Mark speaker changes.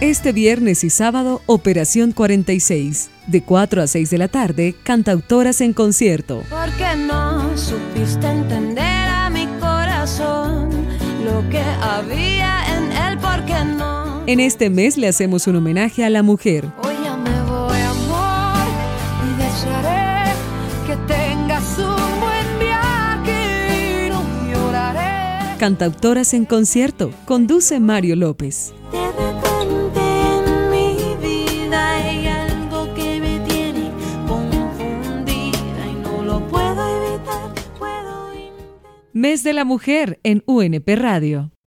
Speaker 1: Este viernes y sábado, Operación 46. De 4 a 6 de la tarde, Cantautoras en Concierto.
Speaker 2: Porque no supiste entender a mi corazón lo que había en él, porque no.
Speaker 1: En este mes le hacemos un homenaje a la mujer.
Speaker 2: Hoy ya me voy, amor, y desearé que tengas un buen viaje y no lloraré.
Speaker 1: Cantautoras en Concierto. Conduce Mario López.
Speaker 2: De repente en mi vida hay algo que me tiene confundida y no lo puedo evitar,
Speaker 1: Mes de la Mujer en UNP Radio.